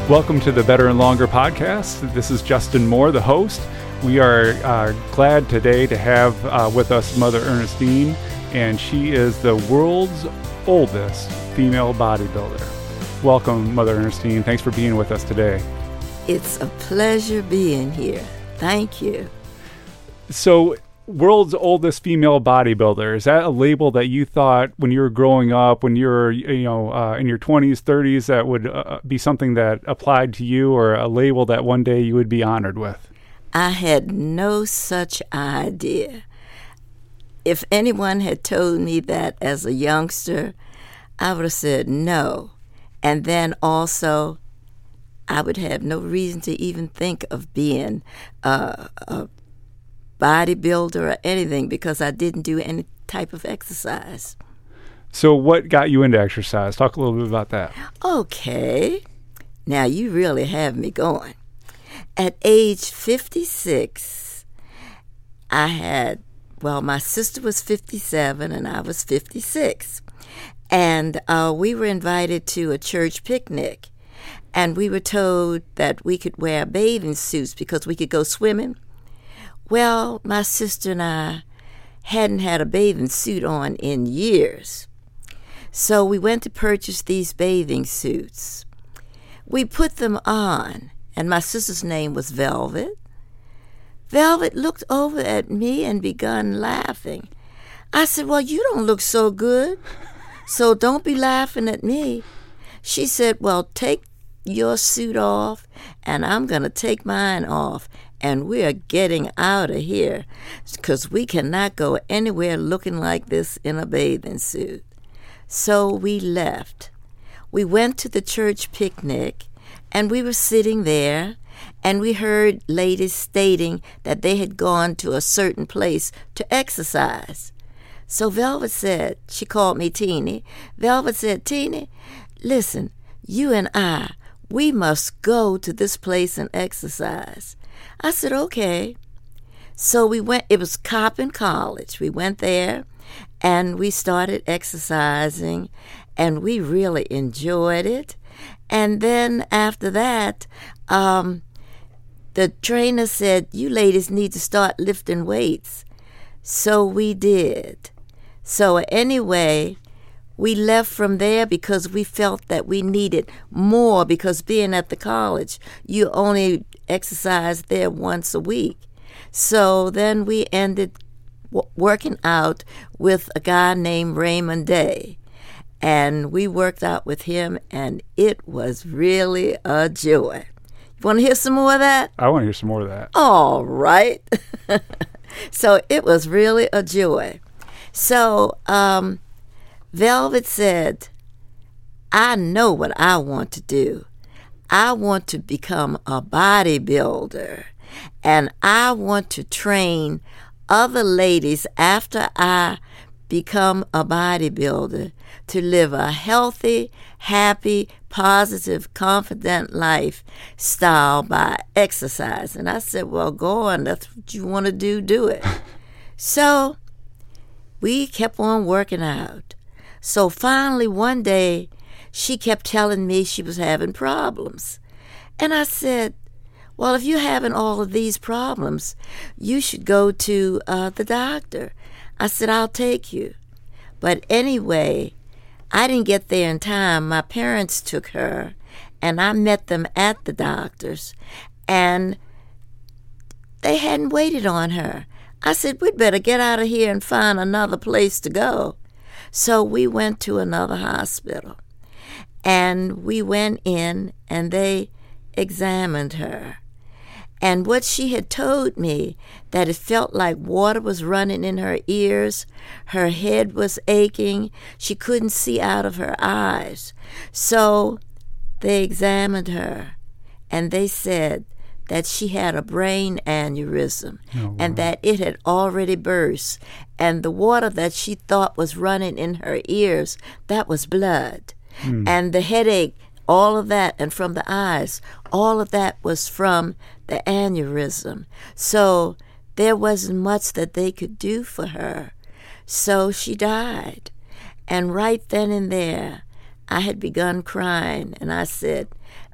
Welcome to the Better and Longer podcast. This is Justin Moore, the host. We are glad today to have with us Mother Ernestine, and she is the world's oldest female bodybuilder. Welcome, Mother Ernestine. Thanks for being with us today. It's a pleasure being here. Thank you. So, world's oldest female bodybuilder, is that a label that you thought when you were growing up, when you were in your 20s, 30s, that would be something that applied to you, or a label that one day you would be honored with? I had no such idea. If anyone had told me that as a youngster, I would have said no. And then also, I would have no reason to even think of being a bodybuilder or anything, because I didn't do any type of exercise. So what got you into exercise? Talk a little bit about that. Okay. Now you really have me going. At age 56, my sister was 57 and I was 56. And we were invited to a church picnic. And we were told that we could wear bathing suits because we could go swimming. Well, my sister and I hadn't had a bathing suit on in years. So we went to purchase these bathing suits. We put them on, and my sister's name was Velvet. Velvet looked over at me and begun laughing. I said, "Well, you don't look so good, so don't be laughing at me." She said, "Well, take your suit off, and I'm going to take mine off. And we are getting out of here because we cannot go anywhere looking like this in a bathing suit." So we left. We went to the church picnic, and we were sitting there, and we heard ladies stating that they had gone to a certain place to exercise. So Velvet said, she called me Teeny. Velvet said, "Teeny, listen, you and we must go to this place and exercise." I said, "Okay." So we went. It was Coppin College. We went there, and we started exercising, and we really enjoyed it. And then after that, the trainer said, "You ladies need to start lifting weights." So we did. So anyway, we left from there because we felt that we needed more, because being at the college, you only exercise there once a week. So then we ended working out with a guy named Raymond Day. And we worked out with him, and it was really a joy. You want to hear some more of that? I want to hear some more of that. All right. So it was really a joy. So Velvet said, "I know what I want to do. I want to become a bodybuilder, and I want to train other ladies after I become a bodybuilder to live a healthy, happy, positive, confident lifestyle by exercise." And I said, "Well, go on. That's what you want to do it." So we kept on working out. So finally one day, she kept telling me she was having problems. And I said, "Well, if you're having all of these problems, you should go to the doctor." I said, "I'll take you." But anyway, I didn't get there in time. My parents took her, and I met them at the doctor's, and they hadn't waited on her. I said, "We'd better get out of here and find another place to go." So we went to another hospital, and we went in, and they examined her. And what she had told me, that it felt like water was running in her ears, her head was aching, she couldn't see out of her eyes. So they examined her, and they said that she had a brain aneurysm, and that it had already burst. And the water that she thought was running in her ears, that was blood. And the headache, all of that, and from the eyes, all of that was from the aneurysm. So there wasn't much that they could do for her. So she died. And right then and there, I had begun crying, and I said,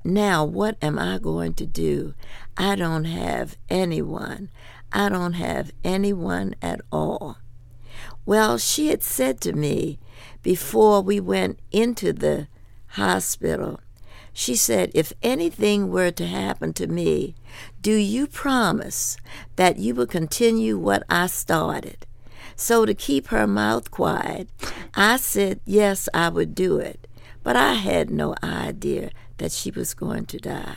now what am I going to do? I don't have anyone. I don't have anyone at all. Well, she had said to me before we went into the hospital, she said, if anything were to happen to me, do you promise that you will continue what I started? So to keep her mouth quiet, I said, yes, I would do it. But I had no idea that she was going to die.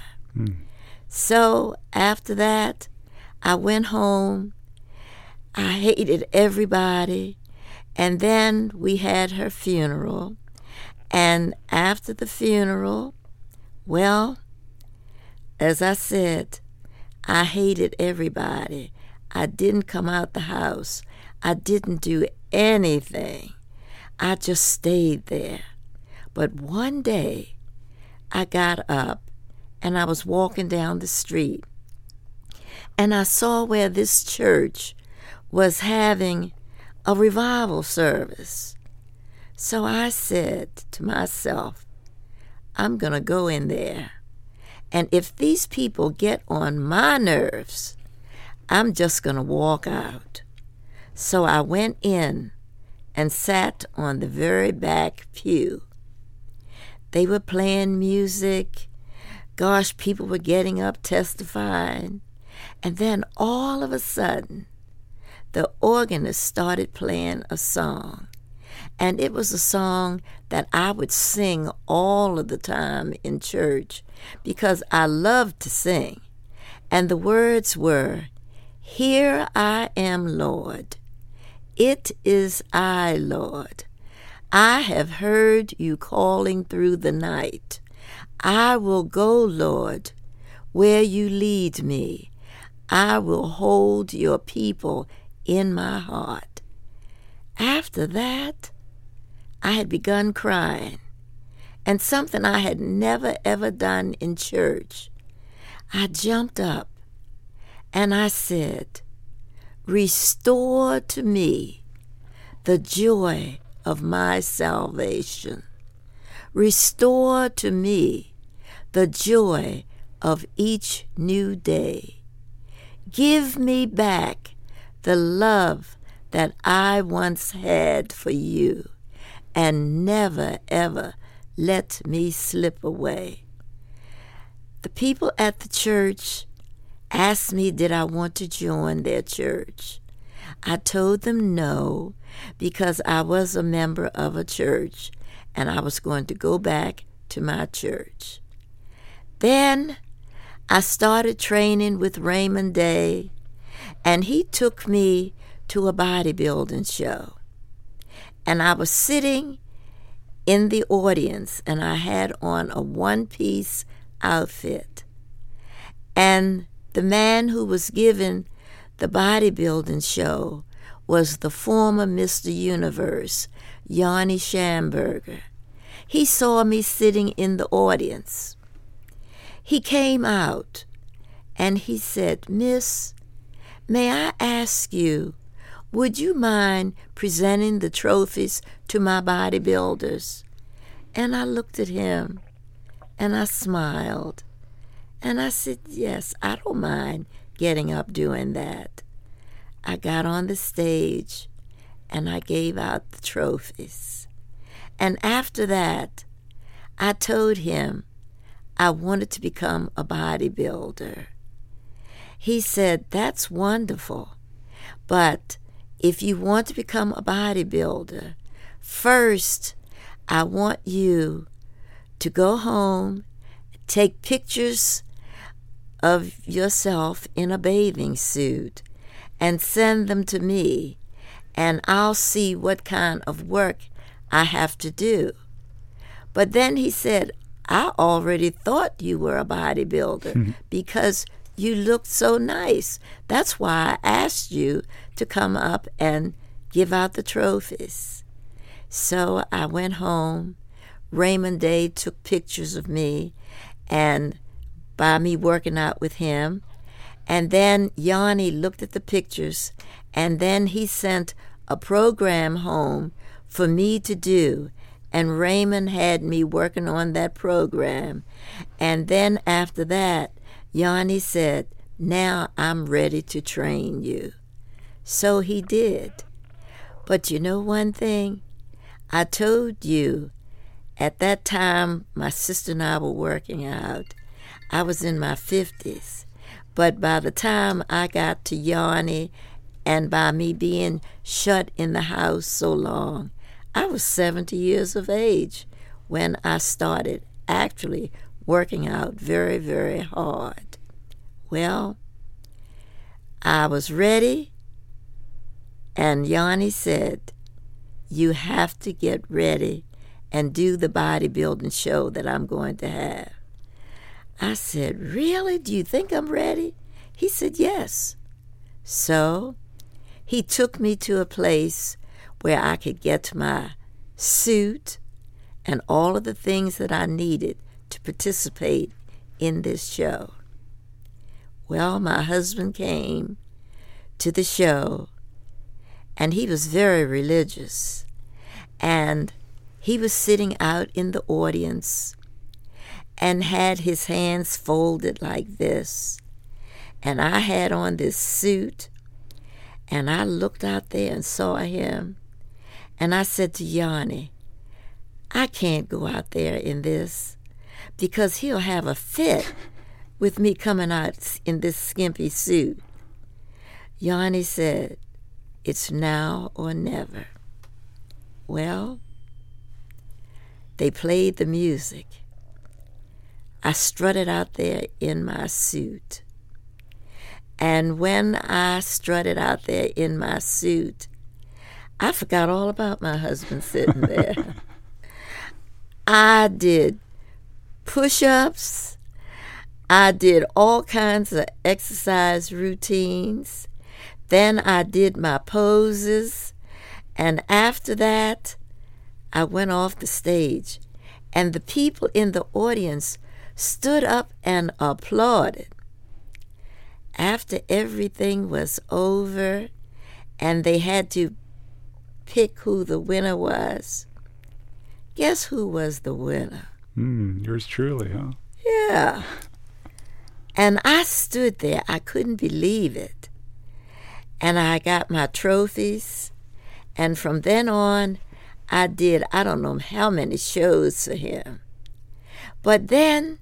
So after that, I went home. I hated everybody. And then we had her funeral. And after the funeral, well, as I said, I hated everybody. I didn't come out the house. I didn't do anything. I just stayed there. But one day, I got up and I was walking down the street. And I saw where this church was having a revival service. So I said to myself, I'm going to go in there. And if these people get on my nerves, I'm just going to walk out. So I went in and sat on the very back pew. They were playing music. Gosh, people were getting up testifying. And then all of a sudden, the organist started playing a song. And it was a song that I would sing all of the time in church because I loved to sing. And the words were, "Here I am, Lord. It is I, Lord. I have heard you calling through the night. I will go, Lord, where you lead me. I will hold your people in my heart." After that, I had begun crying, and something I had never ever done in church. I jumped up and I said, "Restore to me the joy of my salvation. Restore to me the joy of each new day. Give me back the love that I once had for you, and never, ever let me slip away." The people at the church asked me did I want to join their church. I told them no, because I was a member of a church, and I was going to go back to my church. Then I started training with Raymond Day, and he took me to a bodybuilding show. And I was sitting in the audience, and I had on a one-piece outfit. And the man who was giving the bodybuilding show was the former Mr. Universe, Yanni Schamberger. He saw me sitting in the audience. He came out and he said, "Miss, may I ask you, would you mind presenting the trophies to my bodybuilders?" And I looked at him and I smiled. And I said, "Yes, I don't mind getting up doing that." I got on the stage and I gave out the trophies. And after that, I told him I wanted to become a bodybuilder. He said, "That's wonderful, but if you want to become a bodybuilder, first I want you to go home, take pictures of yourself in a bathing suit and send them to me, and I'll see what kind of work I have to do." But then he said, "I already thought you were a bodybuilder because you looked so nice. That's why I asked you to come up and give out the trophies." So I went home. Raymond Day took pictures of me and by me working out with him. And then Yanni looked at the pictures, and then he sent a program home for me to do. And Raymond had me working on that program. And then after that, Yanni said, now I'm ready to train you. So he did. But you know one thing? I told you, at that time, my sister and I were working out. I was in my 50s. But by the time I got to Yanni, and by me being shut in the house so long, I was 70 years of age when I started actually working out very, very hard. Well, I was ready, and Yanni said, you have to get ready and do the bodybuilding show that I'm going to have. I said, really? Do you think I'm ready? He said, yes. So he took me to a place where I could get my suit and all of the things that I needed to participate in this show. Well, my husband came to the show, and he was very religious. And he was sitting out in the audience and had his hands folded like this. And I had on this suit, and I looked out there and saw him. And I said to Yanni, I can't go out there in this because he'll have a fit with me coming out in this skimpy suit. Yanni said, it's now or never. Well, they played the music. I strutted out there in my suit. And when I strutted out there in my suit, I forgot all about my husband sitting there. I did push-ups. I did all kinds of exercise routines. Then I did my poses. And after that, I went off the stage. And the people in the audience stood up and applauded. After everything was over and they had to pick who the winner was, guess who was the winner? Yours truly, huh? Yeah. And I stood there. I couldn't believe it. And I got my trophies. And from then on, I did, I don't know how many shows for him. But then,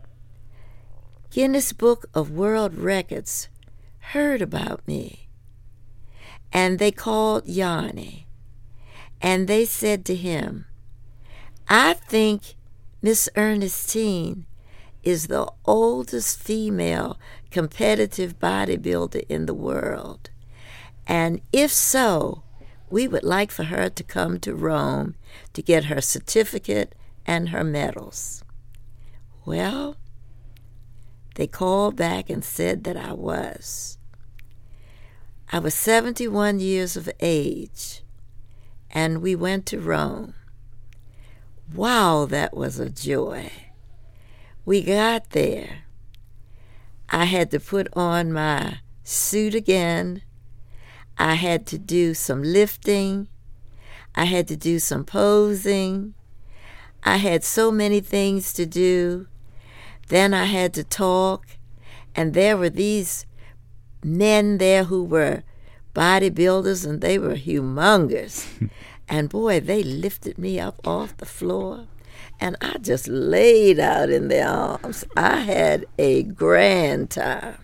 Guinness Book of World Records heard about me. And they called Yanni. And they said to him, I think Miss Ernestine is the oldest female competitive bodybuilder in the world. And if so, we would like for her to come to Rome to get her certificate and her medals. Well, they called back and said that I was. I was 71 years of age, and we went to Rome. Wow, that was a joy. We got there. I had to put on my suit again. I had to do some lifting. I had to do some posing. I had so many things to do. Then I had to talk, and there were these men there who were bodybuilders, and they were humongous. And boy, they lifted me up off the floor, and I just laid out in their arms. I had a grand time.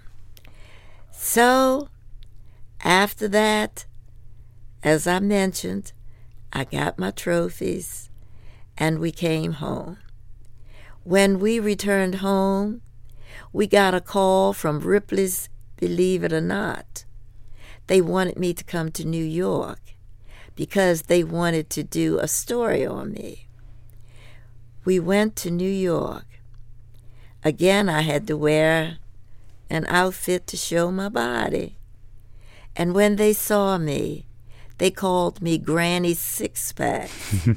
So, after that, as I mentioned, I got my trophies, and we came home. When we returned home, we got a call from Ripley's Believe It or Not. They wanted me to come to New York because they wanted to do a story on me. We went to New York. Again, I had to wear an outfit to show my body. And when they saw me, they called me Granny Six-Pack.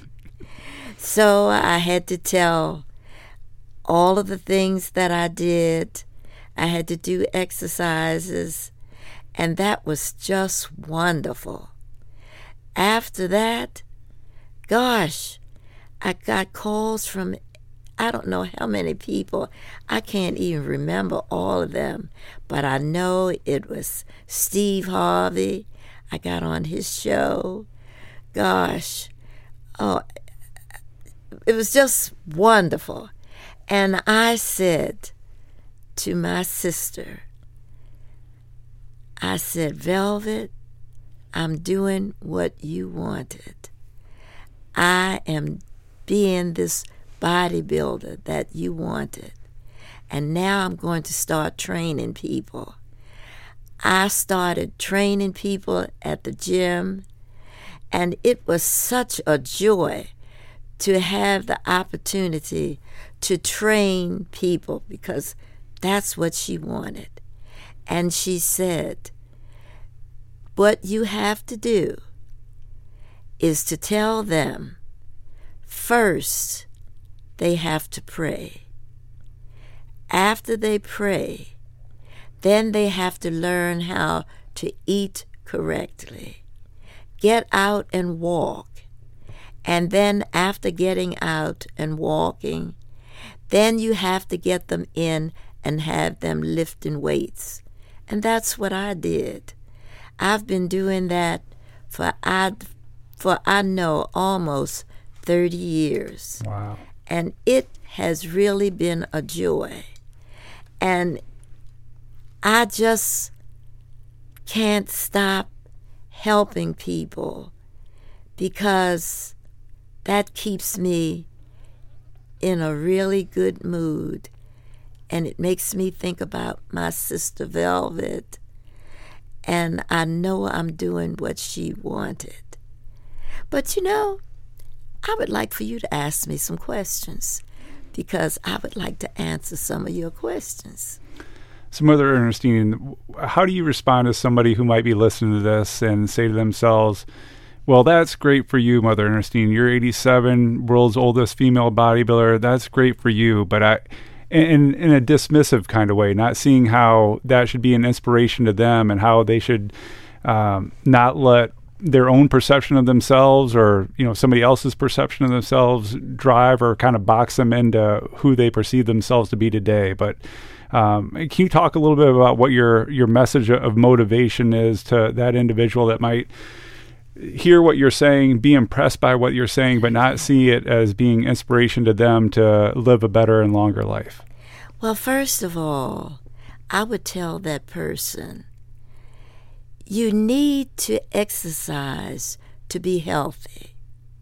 So I had to tell all of the things that I did. I had to do exercises, and that was just wonderful. After that, gosh, I got calls from I don't know how many people. I can't even remember all of them, but I know it was Steve Harvey. I got on his show. Gosh, oh, it was just wonderful. And I said to my sister, I said, Velvet, I'm doing what you wanted. I am being this bodybuilder that you wanted. And now I'm going to start training people. I started training people at the gym, and it was such a joy to have the opportunity to train people because that's what she wanted. And she said, what you have to do is to tell them first they have to pray. After they pray, then they have to learn how to eat correctly. Get out and walk. And then after getting out and walking, then you have to get them in and have them lifting weights. And that's what I did. I've been doing that for I know almost 30 years. Wow. And it has really been a joy. And I just can't stop helping people because that keeps me in a really good mood. And it makes me think about my sister Velvet. And I know I'm doing what she wanted. But I would like for you to ask me some questions because I would like to answer some of your questions. So, Mother Ernestine, how do you respond to somebody who might be listening to this and say to themselves, well, that's great for you, Mother Ernestine. You're 87, world's oldest female bodybuilder. That's great for you. But in a dismissive kind of way, not seeing how that should be an inspiration to them and how they should not let their own perception of themselves or somebody else's perception of themselves drive or kind of box them into who they perceive themselves to be today. But can you talk a little bit about what your message of motivation is to that individual that might hear what you're saying, be impressed by what you're saying, but not see it as being inspiration to them to live a better and longer life? Well, first of all, I would tell that person, you need to exercise to be healthy.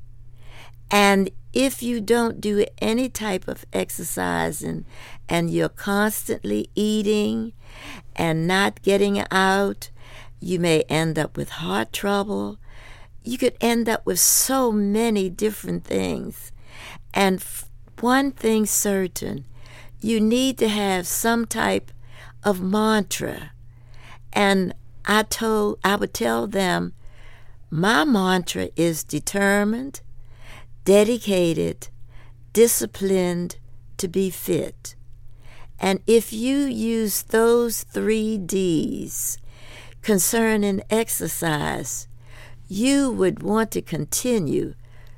And if you don't do any type of exercising and you're constantly eating and not getting out, you may end up with heart trouble. You could end up with so many different things. And one thing certain, you need to have some type of mantra. And I would tell them, my mantra is determined, dedicated, disciplined to be fit. And if you use those 3 Ds concerning exercise, you would want to continue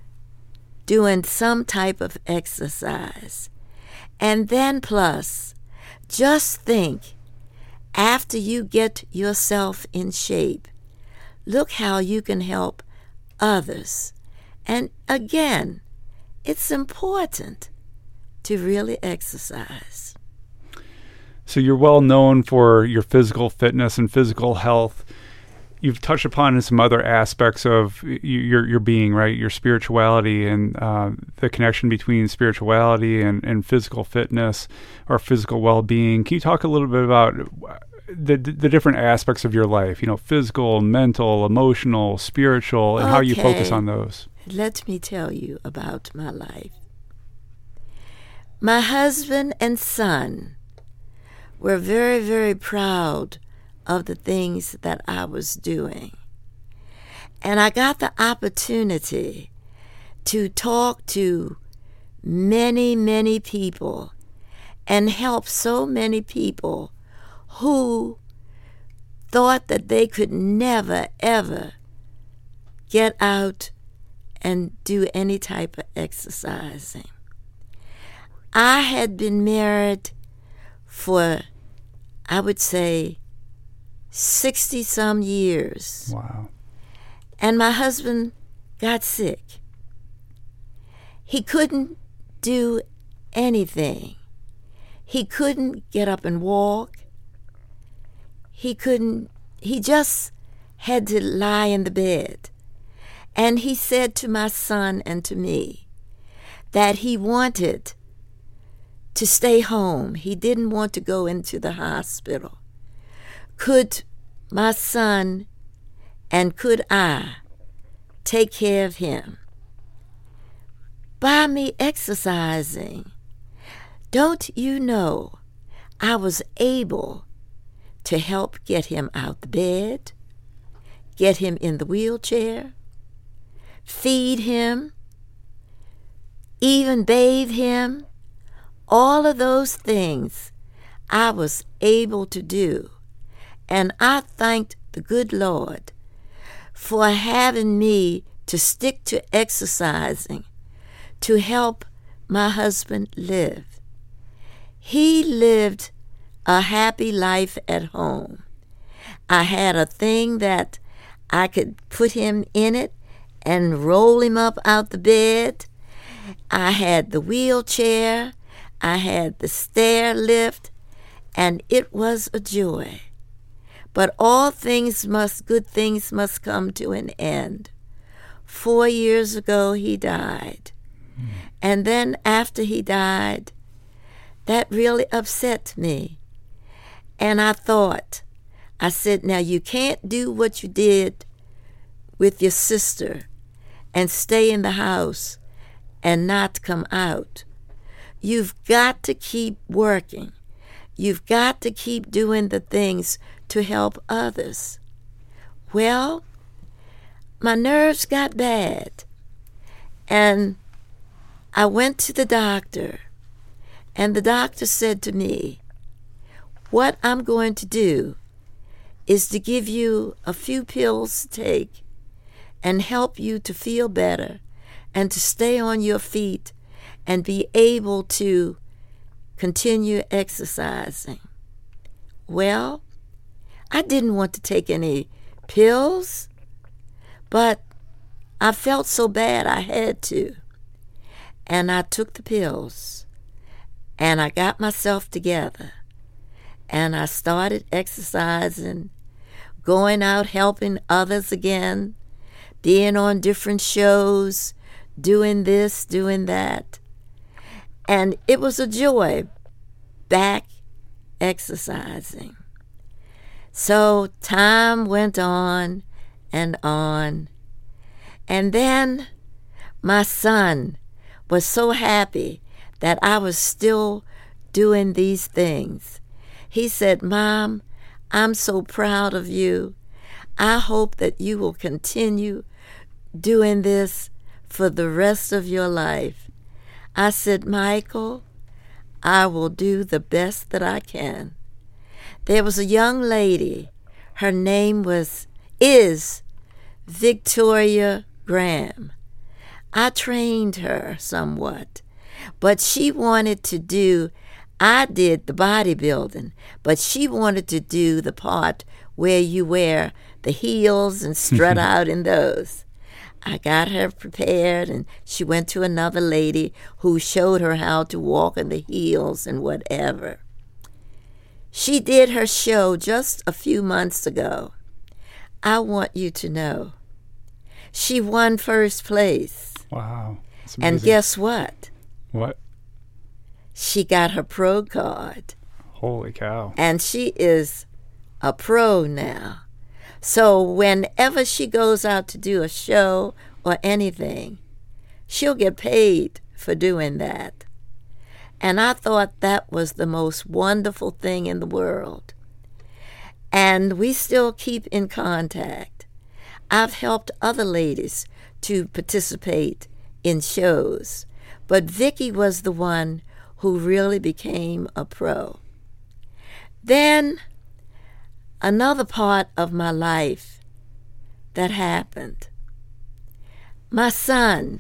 doing some type of exercise. And then plus, just think, after you get yourself in shape, look how you can help others. And again, it's important to really exercise. So you're well known for your physical fitness and physical health. You've touched upon some other aspects of your being, right? Your spirituality and the connection between spirituality and physical fitness or physical well-being. Can you talk a little bit about the different aspects of your life? Physical, mental, emotional, spiritual, and how you focus on those. Let me tell you about my life. My husband and son were very, very proud of the things that I was doing. And I got the opportunity to talk to many, many people and help so many people who thought that they could never, ever get out and do any type of exercising. I had been married for, I would say, 60-some years. Wow. And my husband got sick. He couldn't do anything. He couldn't get up and walk. He just had to lie in the bed. And he said to my son and to me that he wanted to stay home. He didn't want to go into the hospital. Could my son and could I take care of him by me exercising? Don't you know I was able to help get him out the bed, get him in the wheelchair, feed him, even bathe him? All of those things I was able to do. And I thanked the good Lord for having me to stick to exercising to help my husband live. He lived a happy life at home. I had a thing that I could put him in it and roll him up out the bed. I had the wheelchair. I had the stair lift, and it was a joy. But good things must come to an end. 4 years ago, he died. And then after he died, that really upset me. And I said, now you can't do what you did with your sister and stay in the house and not come out. You've got to keep working. You've got to keep doing the things to help others. Well, my nerves got bad, and I went to the doctor, and the doctor said to me, what I'm going to do is to give you a few pills to take and help you to feel better and to stay on your feet and be able to continue exercising. Well, I didn't want to take any pills, but I felt so bad I had to. And I took the pills, and I got myself together, and I started exercising, going out helping others again, being on different shows, doing this, doing that. And it was a joy back exercising. So time went on. And then my son was so happy that I was still doing these things. He said, Mom, I'm so proud of you. I hope that you will continue doing this for the rest of your life. I said, Michael, I will do the best that I can. There was a young lady. Her name is Victoria Graham. I trained her somewhat, but she wanted to do, I did the bodybuilding, but she wanted to do the part where you wear the heels and strut out in those. I got her prepared, and she went to another lady who showed her how to walk in the heels and whatever. She did her show just a few months ago. I want you to know, she won first place. Wow. That's And amazing. guess what? What? She got her pro card. Holy cow. And she is a pro now. So whenever she goes out to do a show or anything, she'll get paid for doing that. And I thought that was the most wonderful thing in the world. And we still keep in contact. I've helped other ladies to participate in shows, but Vicki was the one who really became a pro. Then another part of my life that happened. my son,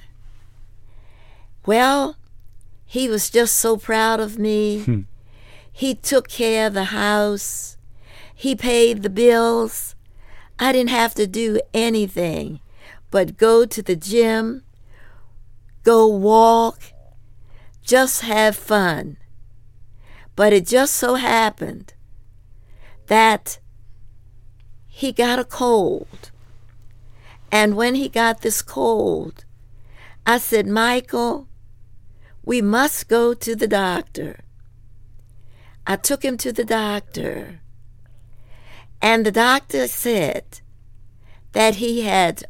well, he was just so proud of me. He took care of the house. He paid the bills. I didn't have to do anything but go to the gym, go walk, just have fun. But it just so happened that he got a cold. And when he got this cold, I said, Michael, we must go to the doctor. I took him to the doctor. And the doctor said that he had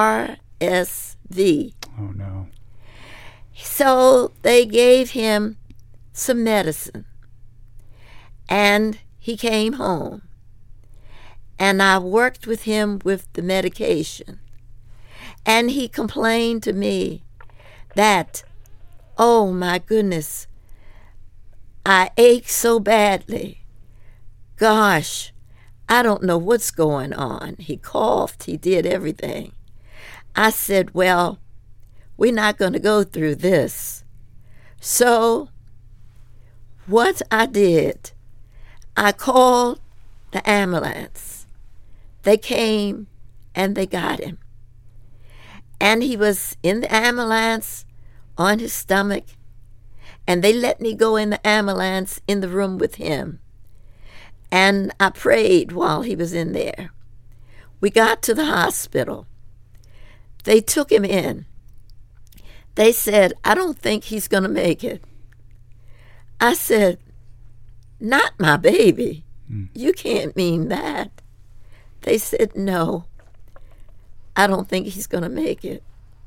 RSV. Oh, no. So they gave him some medicine. And he came home. And I worked with him with the medication. And he complained to me that, oh my goodness, I ache so badly. Gosh, I don't know what's going on. He coughed, he did everything. I said, well, we're not going to go through this. So what I did, I called the ambulance. They came and they got him. And he was in the ambulance on his stomach, and they let me go in the ambulance in the room with him. And I prayed while he was in there. We got to the hospital. They took him in. They said, I don't think he's going to make it. I said, not my baby. You can't mean that. They said, no, I don't think he's going to make it.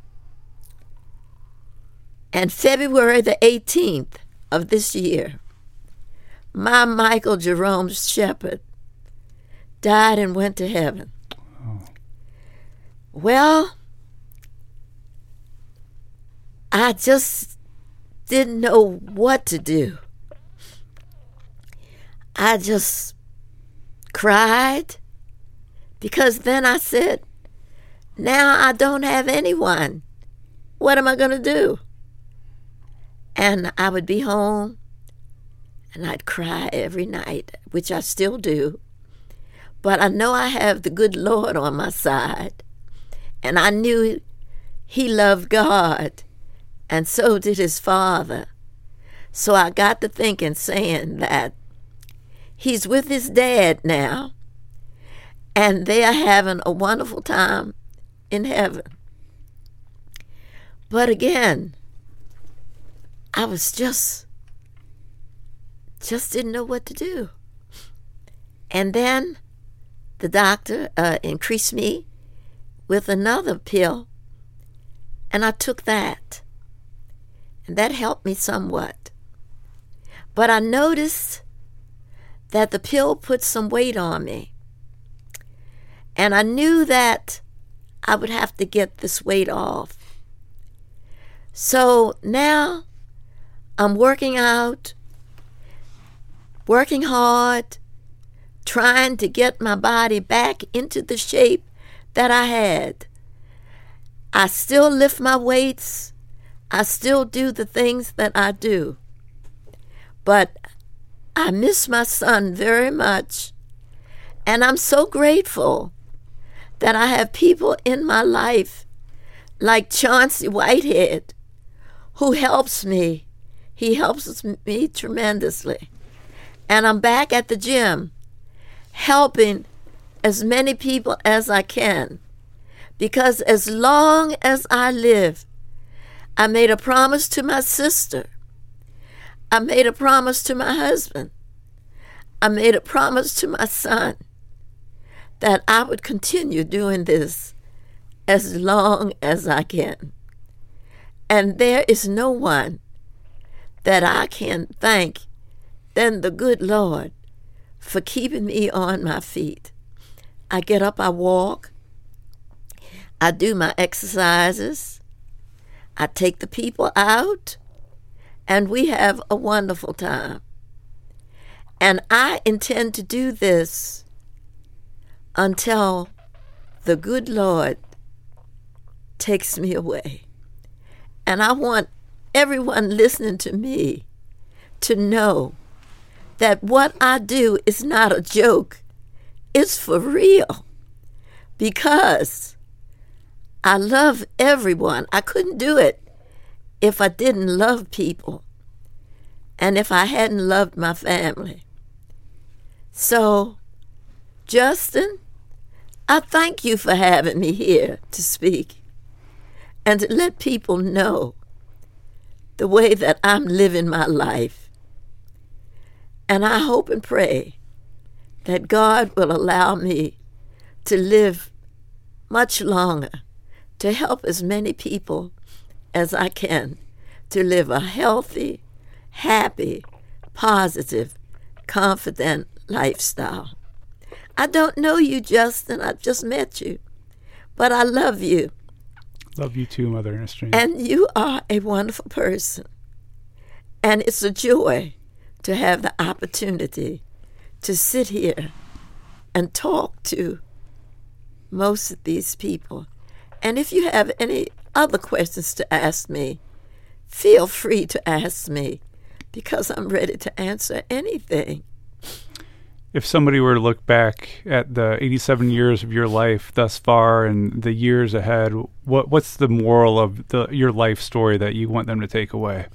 And February the 18th of this year, my Michael Jerome Shepherd died and went to heaven. Oh. Well, I just didn't know what to do. I just cried, because then I said, now I don't have anyone. What am I going to do? And I would be home, and I'd cry every night, which I still do. But I know I have the good Lord on my side, and I knew he loved God, and so did his father. So I got to thinking, saying that he's with his dad now, and they are having a wonderful time in heaven. But again, I was just didn't know what to do. And then the doctor increased me with another pill, and I took that. And that helped me somewhat. But I noticed that the pill put some weight on me. And I knew that I would have to get this weight off. So now I'm working out, working hard, trying to get my body back into the shape that I had. I still lift my weights. I still do the things that I do. But I miss my son very much. And I'm so grateful that I have people in my life like Chauncey Whitehead, who helps me. He helps me tremendously. And I'm back at the gym, helping as many people as I can. Because as long as I live, I made a promise to my sister. I made a promise to my husband. I made a promise to my son that I would continue doing this as long as I can. And there is no one that I can thank than the good Lord for keeping me on my feet. I get up, I walk, I do my exercises, I take the people out, and we have a wonderful time. And I intend to do this until the good Lord takes me away. And I want everyone listening to me to know that what I do is not a joke. It's for real. Because I love everyone. I couldn't do it if I didn't love people and if I hadn't loved my family. So, Justin, I thank you for having me here to speak and to let people know the way that I'm living my life. And I hope and pray that God will allow me to live much longer, to help as many people as I can to live a healthy, happy, positive, confident lifestyle. I don't know you, Justin. I've just met you. But I love you. Love you too, Mother Ernestine. And you are a wonderful person. And it's a joy to have the opportunity to sit here and talk to most of these people. And if you have any other questions to ask me, feel free to ask me, because I'm ready to answer anything. If somebody were to look back at the 87 years of your life thus far and the years ahead, what's the moral of your life story that you want them to take away?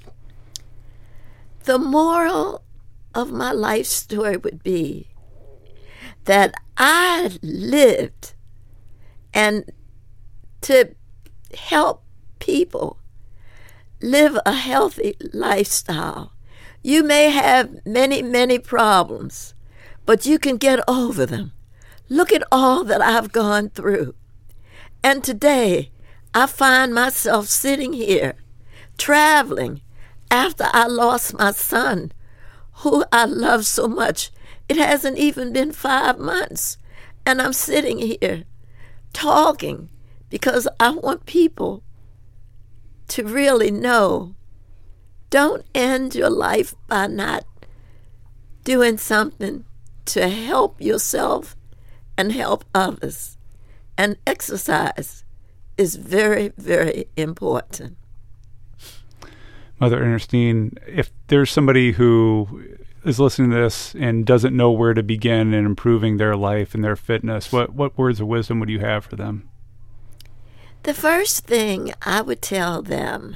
The moral of my life story would be that I lived and to help people live a healthy lifestyle. You may have many, many problems, but you can get over them. Look at all that I've gone through. And today, I find myself sitting here, traveling, after I lost my son, who I love so much. It hasn't even been 5 months, and I'm sitting here talking because I want people to really know, don't end your life by not doing something to help yourself and help others. And exercise is very, very important. Mother Ernestine, if there's somebody who is listening to this and doesn't know where to begin in improving their life and their fitness, what words of wisdom would you have for them? The first thing I would tell them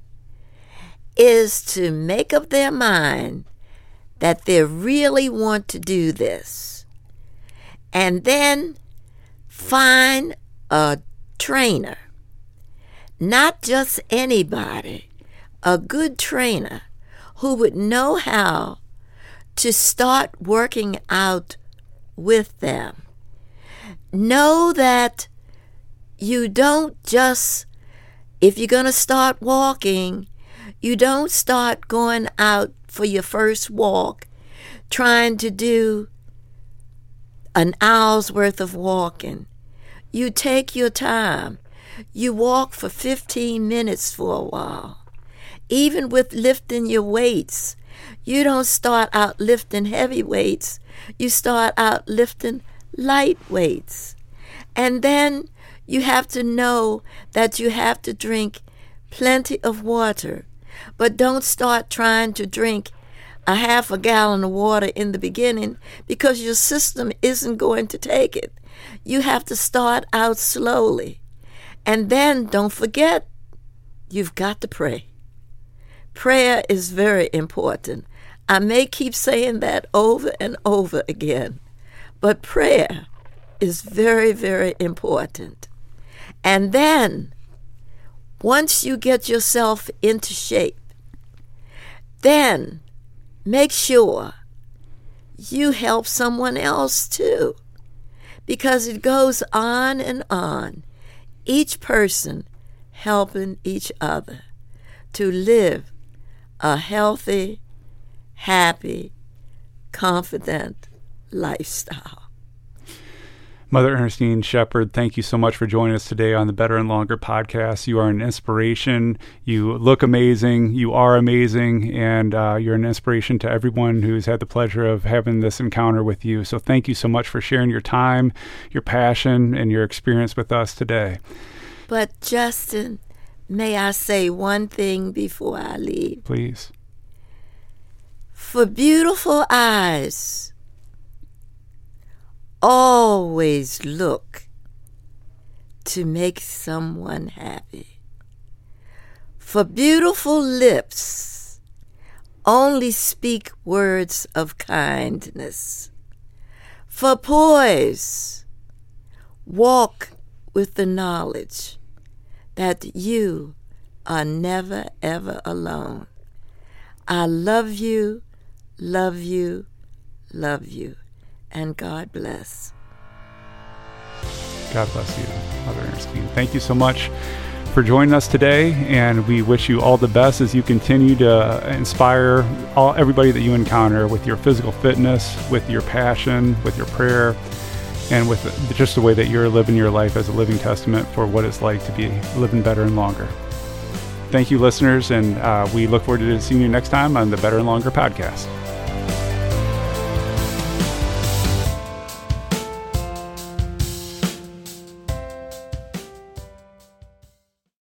is to make up their mind that they really want to do this. And then find a trainer, not just anybody, a good trainer who would know how to start working out with them. Know that you don't just, if you're going to start walking, you don't start going out for your first walk trying to do an hour's worth of walking. You take your time. You walk for 15 minutes for a while. Even with lifting your weights, you don't start out lifting heavy weights. You start out lifting light weights. And then you have to know that you have to drink plenty of water. But don't start trying to drink a half a gallon of water in the beginning, because your system isn't going to take it. You have to start out slowly. And then don't forget, you've got to pray. Prayer is very important. I may keep saying that over and over again, but prayer is very, very important. And then, once you get yourself into shape, then make sure you help someone else too, because it goes on and on, each person helping each other to live a healthy, happy, confident lifestyle. Mother Ernestine Shepard, thank you so much for joining us today on the Better and Longer podcast. You are an inspiration. You look amazing. You are amazing. And you're an inspiration to everyone who's had the pleasure of having this encounter with you. So thank you so much for sharing your time, your passion, and your experience with us today. But Justin, may I say one thing before I leave? Please. For beautiful eyes always look to make someone happy. For beautiful lips only speak words of kindness. For poise walk with the knowledge that you are never, ever alone. I love you, love you, love you, and God bless. God bless you, Mother Ernestine. Thank you so much for joining us today, and we wish you all the best as you continue to inspire everybody that you encounter with your physical fitness, with your passion, with your prayer, and with just the way that you're living your life as a living testament for what it's like to be living better and longer. Thank you, listeners, and we look forward to seeing you next time on the Better and Longer podcast.